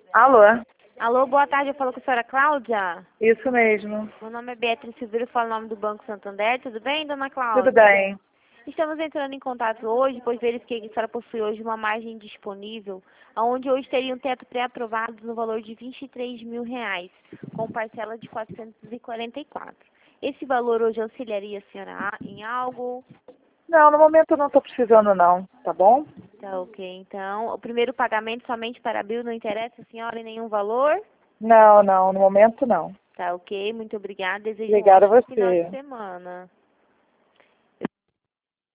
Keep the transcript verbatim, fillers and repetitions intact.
Alô? Alô, boa tarde, eu falo com a senhora Cláudia. Isso mesmo. Meu nome é Beatriz Silveira, eu falo em nome do Banco Santander. Tudo bem, dona Tudo Cláudia? bem. Estamos entrando em contato hoje, pois verifiquei que a senhora possui hoje uma margem disponível, onde hoje teria um teto pré-aprovado no valor de vinte e três mil reais, com parcela de quatrocentos e quarenta e quatro. Esse valor hoje auxiliaria a senhora em algo? Não, no momento eu não estou precisando não, tá bom? Tá ok, então. O primeiro pagamento somente para abril não interessa a senhora em nenhum valor? Não, não, no momento não. Tá ok, muito obrigada. Desejo um Obrigada a ótimo final de você. semana.